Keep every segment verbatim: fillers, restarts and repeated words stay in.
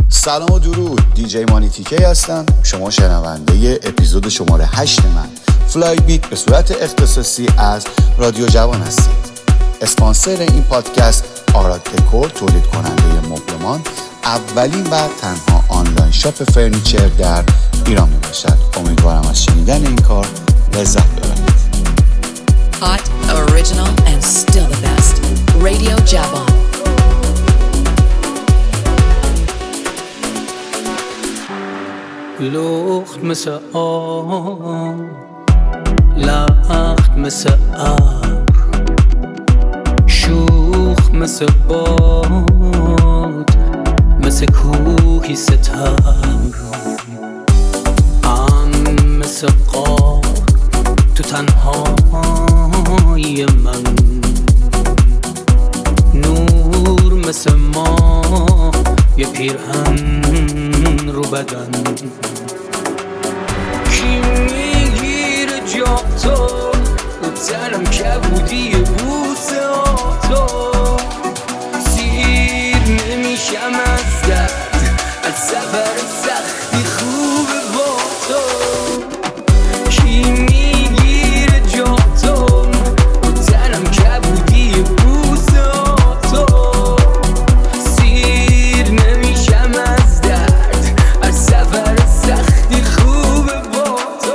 سلام و درود، دیجی مانی تیکی هستم. شما شنونده اپیزود شماره هشت من فلای بیت به صورت اختصاصی از رادیو جوان هستید. اسپانسر این پادکست آراد دکور، تولید کننده مبلمان، اولین و تنها آنلاین شاپ فرنیچر در ایران می باشد. امیدوارم از شنیدن این کار لذت ببرید. Hot, original and still the best. Radio Javan. لخت مثل آب، لخت مثل ابر، شوخ مثل باد، مثل کوهی ستبر، ام مثل قار تو تنهای من، نور مثل ما یه پیرهن رو بدن. کی میگیره جا تو رو تنم کبودی بوسه ها تو، سیر نمیشم از درد، از سفر سختی خوبه با تو. کی میگیره جا تو رو تنم کبودی بوسه ها تو، سیر نمیشم از درد، از سفر سختی خوبه با تو.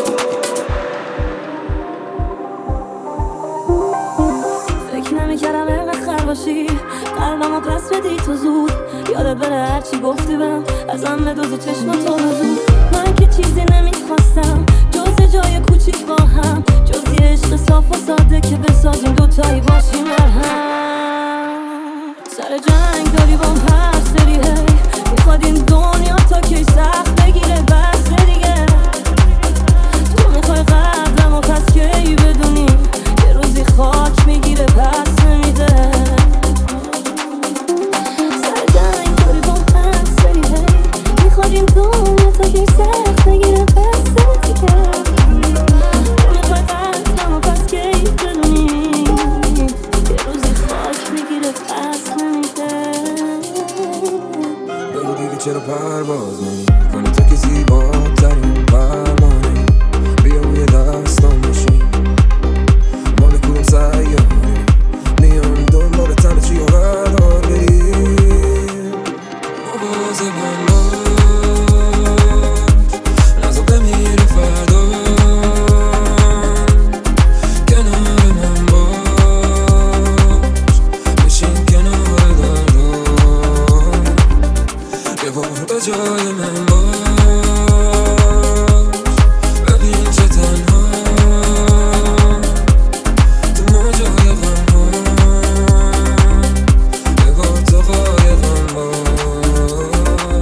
فکر نمی‌کردم اینقدر خر باشی، قلبمو پس بدی تو زود، یادت بره هرچی گفتی بهم، ازم بدوز چشماتو بزود. من که چیزی نمیخواستم جز جای کوچیک با هم، جز یه عشق صاف و ساده که بسازیم دوتایی باشیم مرهم. سر جنگ داری با هر سری هی، میخواد این دنیا تا کی سخت بگیره بس دیگه. تو میخوای قدرمو پس کی بدونی یه روزی خاک میگیره پس نمیده. سر جنگ داری با هر سری هی، میخواد این دنیا تا کی سخت بگیره بس دیگه. تو میخوای قدرمو پس کی بدونی یه روزی خاک میگیره پس نمیده. بگو دیگه چرا پرواز نمی کنی تو که زیباترین پروانه، بیا روی دستان باشی، مال کدوم سیاره میان دنبال تن چی و قرار بریم. مواظبم باش نزا بمیره فردا، کنار من باش بشین کنار دردا، یه بار به جای من باش، ببین چه تنها تو موجای غم ها، یه بار تو قایقم باش.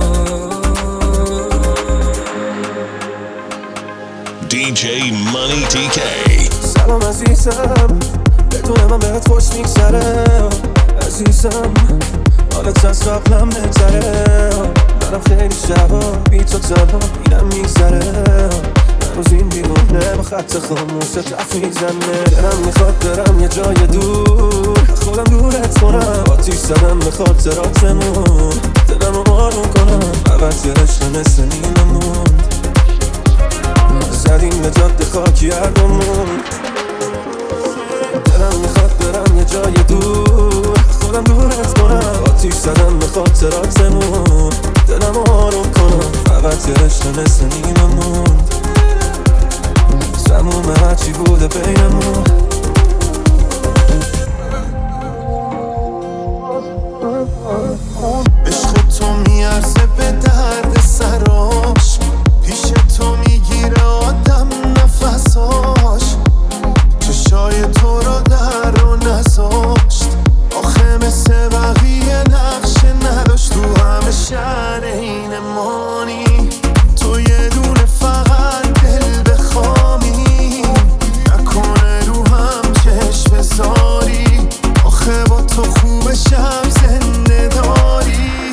دیجی مانی تیکی. سلام عزیزم، بدون من بهت خوش میگذره عزیزم، حالت از قبلم بهتره. منم خیلی شبا بی تو تنها اینم میگذره، هنوز این دیوونه با خط خاموش تف میزنه. دلم میخواد برم یه جای دور، خودم دورت کنم، آتیش زدم به خاطراتمون، دلم رو آروم کنم. فقط یه رشته مثل نیممون زدیم به جاده خاکی هردومون. دلم میخواد برم یه جای دور، خودم دورت کنم، آتیش زدم به خاطراتمون، دلم آروم کنم. فقط یه رشته مثل نیممون، زموم هرچی بوده بینمون. عشق تو میارزه به درد سراش، پیش تو میگیره آدم نفساش، چشای تو رو در رو نذاشت، آخه مثل بقیه نقشه نداشت تو همه شهر این مانی. تو یه دونه فقط دل بخوامی، نکنه رو هم چشم بذاری، آخه با تو خوبشم زنده داری.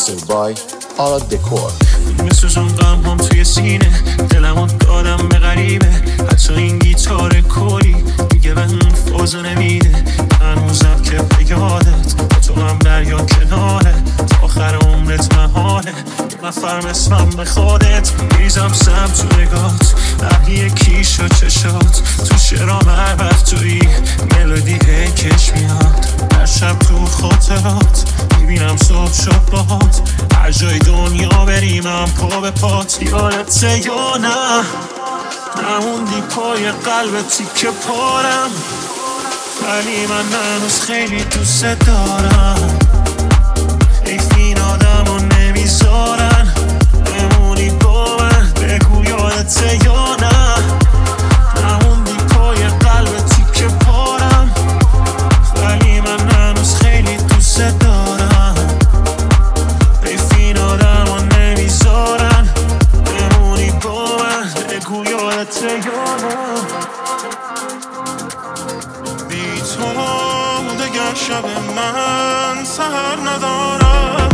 اسپانسر بای آرا دکور. میسوزون غم هم توی سینه، دلمو دادم به غریبه، حتی این گیتار کلی دیگه به اون فوزو نمیده. هنوزم که به یادت با تو هم دریا کناره، تا آخر عمرت محاله یه نفر مثلم به خودت. میریزم سم تو نگات، هر یکیش و چشات، تو شرام هر وقت توی ملودی کش میاد. هر شب تو خاطرات میبینم صبح شد باهات، هر جای دنیا بریم هم پا به پات. یادته یا نه نموندی پای قلب تیکه پارم، ولی من هنوز خیلی دوست دارم. حیف این آدم رو نمیذارن بمونی با من، بگو یادته یا نه نموندی پای قلب تیکه پارم، ولی من هنوز خیلی دوست دارم. حیف این آدم رو نمیذارن بمونی با من، بگو یادته یا نه. بی تو دگر شب من سهر ندارم،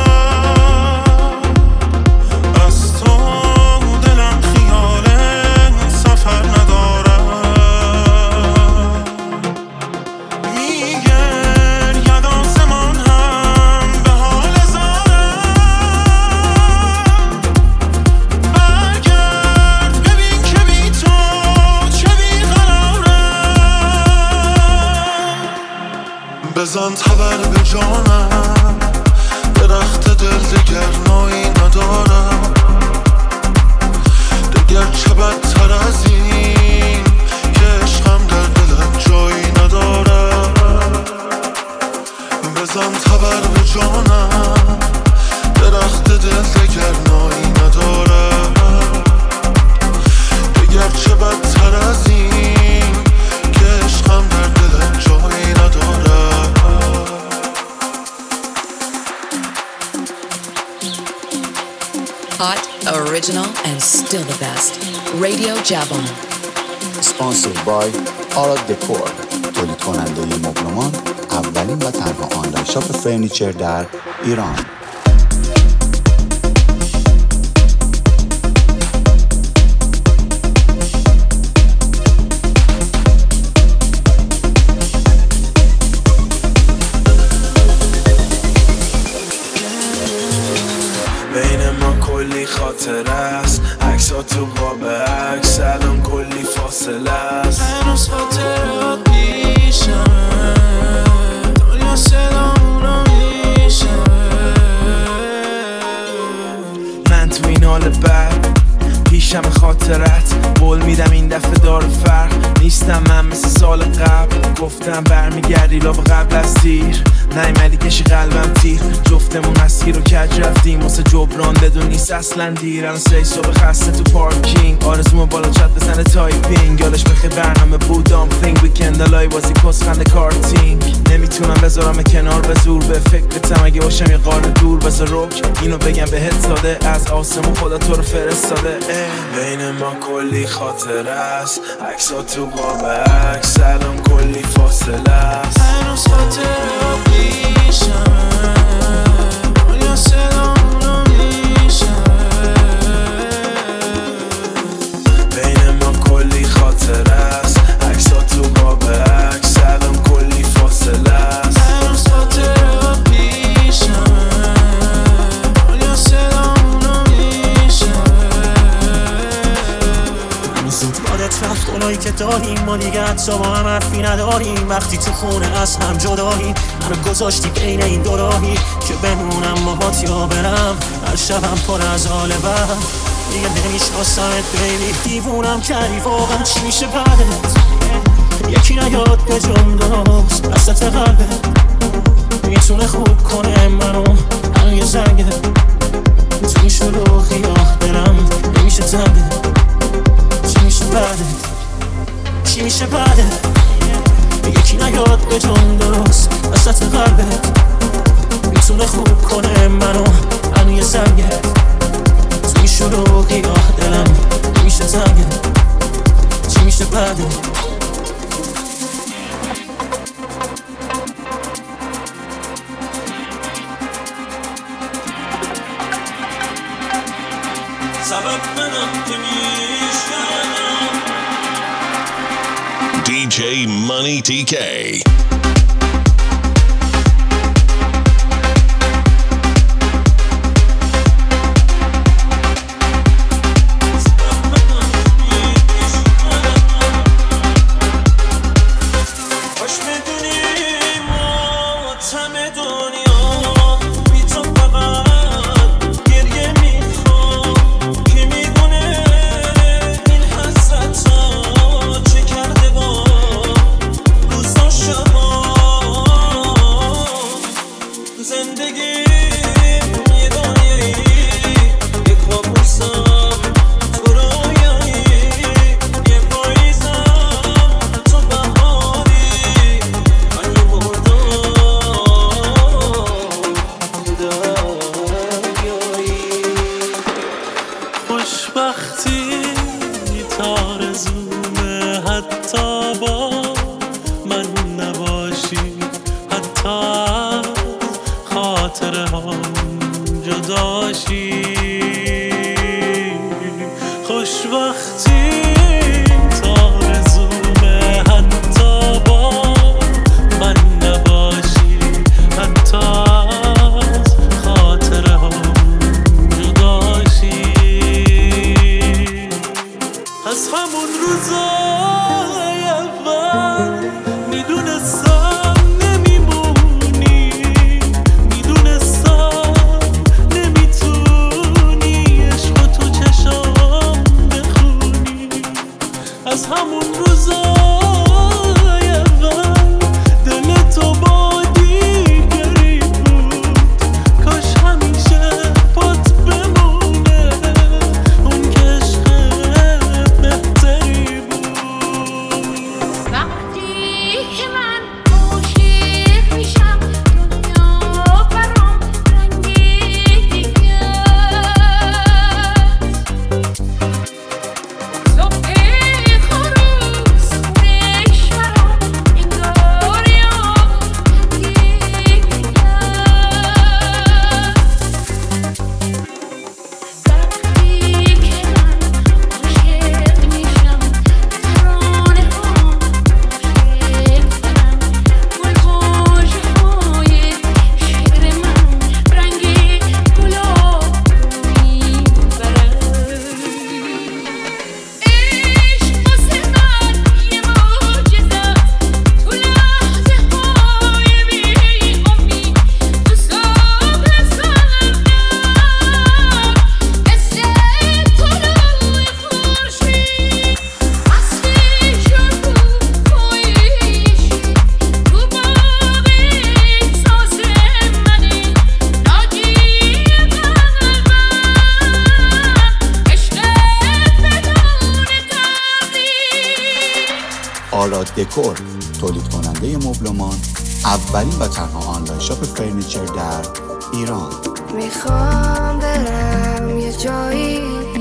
از تو دلم خیال سفر ندارم. میگر ید آسمان هم به حال زارم، برگرد ببین که بی تو چه بیقرارم. بزن تبر به جانم، درخت دل دگر نایی ندارم. دگر چه بدتر از این که عشقم در دلت جایی ندارم. بزن تبر به جانم، درخت دل دگر نایی ندارم. دگر چه بدتر از این که عشقم در دلت جایی ندارم. Hot, original, and still the best. Radio Jabon. اسپانسر بای آرا دکور، تولید کننده مبلمان، اولین و تنها آنلاین شاپ فرنیچر در ایران. بین ما کلی خاطر است، عکس ها تو قاب عکس، الان کلی فاصله است. هنوز خاطرات پیشمه، دنیا صدامونو میشنوه. من تو این حال بد پیشم خاطرت، قول میدم این دفعه داره فرق نیستم من مثل سال قبل. گفتم برمیگردی لاب قبل از تیر، نیومدی کشی قلبم تیر. جفتمون از تیر و کج رفتیم واسه جبران، بدون نیست اصلا دیر. الان سه صبح خسته تو پارکینگ، آرزوم بالا چت بزنه تایپینگ. یادش بخیر برنامه بودم think weekend لای بازی کس خنده کارتینگ. نمیتونم بذارم کنار به زور، به فکرتم اگه باشم یه قاره دور. بذار رک اینو بگم بهت ساده، از آسمون خدا تو رو فرستاده. بین ما کلی خاطر است، عکس ها تو قاب عکس، الان کلی فاصله است. هنوز خاطرات پیشمه، دنیا صدامونو میشنوه. بین ما کلی خاطر است، عکس ها تو قاب عکس، الان کلی فاصله است. هنوز خاطرات پیشمه، دنیا صدامونو میشنوه. زود یادت رفت اونایی که داریم، ما دیگه حتی با هم حرفی نداریم. وقتی تو خونه از هم جداییم، منو گذاشتی بین این دو راهی که بمونم باهات یا برم. هر شبم پر از حال بد، دیگه نمیشناسمت بیبی. دیوونم کردی واقعا، چی میشه بعدت؟ یکی نیاد به جمداز دستت قلبت، میتونه خوب کنه منو الان یه زنگه. تو این شلوغی آه دلم نمیشه زنگه. چی میشه بعدت؟ چی میشه بعدت؟ یکی نیاد به جون درست وسط قلبت، میتونه خوب کنه منو الان یه زنگه. توی شلوغی آه دلم نمیشه زنگه. چی میشه بعدت؟ دی جی Money تی کی. آراد دکور، تولید کننده مبلمان، اولین و تنها آنلاین شاپ فرنیچر در ایران. میخوام برم یه جایی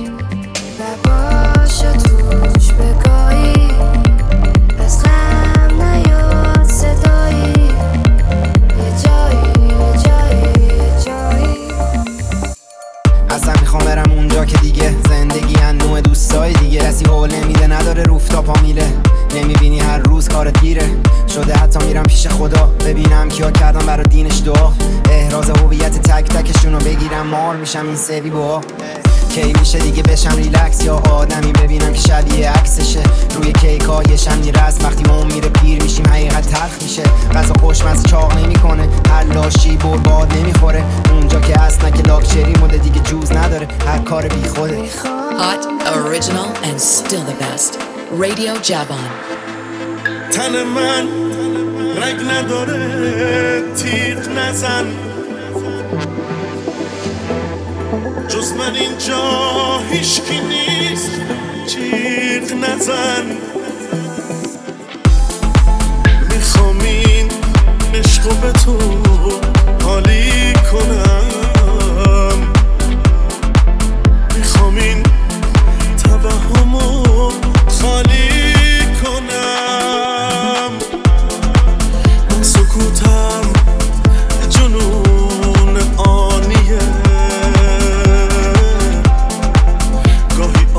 نباشه توش بگاهی، از غم نیاد صدایی، یه جایی یه جایی یه جایی. اصلا میخوام برم اونجا که دیگه زندگی انوع دوستای دیگه، کسی حول نمیده نداره روفتاپا میله، نمیبینی هر روز کارت گیره شده، حتی میرم پیش خدا ببینم کیا کردم برای دینش دعا، احراز هویت تک تکشونو بگیرم مار میشم این سوی با کی میشه دیگه بشم ریلکس، یا آدمی ببینم که شبیه عکسشه روی کیکا یه شمنی رست، وقتی اون میره پیر میشیم حقیقت تلخ میشه، غذا خوشمزه چاق نمیکنه، هر لاشی برباد نمیخوره، اونجا که اصلا که لاکچری مده دیگه جوز نداره، هر کار بی خوده. Hot, original and still the best. Radio Javon. تن من رگ نداره تیغ نزن، جز من اینجا هیچکی نیست جیغ نزن، میخوام این عشقو به تو حالی کنم، میخوام این توهمو خالی کنم، سکوتم جنون آنیه، گاهی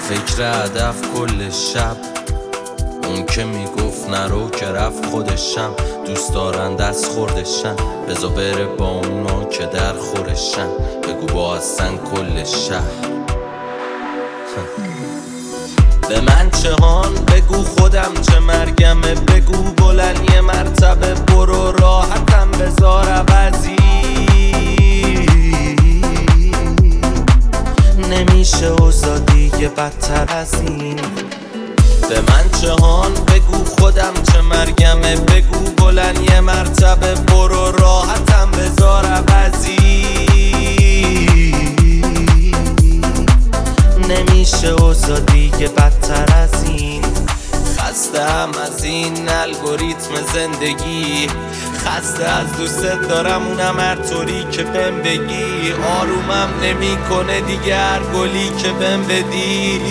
فکر هدف کل شب، اون که میگفت نرو که رفت خودشم. دوست دارن دست خوردشن، بزا بره با اونا که در خورشن. بگو با هستن کل شهر. به من چه هان بگو خودم چه مرگمه، بگو بلند یه مرتبه برو راحتم بذار عوضی. نمیشه اوضاع دیگه بدتر از این. به من چه هان بگو خودم چه مرگمه، بگو بلند یه مرتبه برو راحتم بذار عوضی. نمیشه اوضاع دیگه بدتر از این. خستم از این الگوریتم زندگی، خسته از دوست دارم اونم هر طوری که بهم بگی. آرومم نمی کنه دیگه هر گلی که بهم بدی.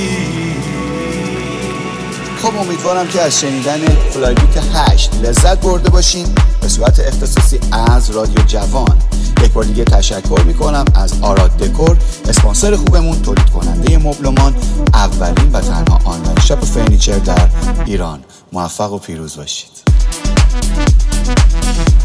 خب امیدوارم که از شنیدن فلای بیت هشت لذت برده باشین به صورت اختصاصی از رادیو جوان. یک بار دیگه تشکر میکنم از آراد دکور، اسپانسر خوبمون، تولید کننده مبلمان، اولین و تنها آنلاین شاپ فرنیچر در ایران. موفق و پیروز باشید.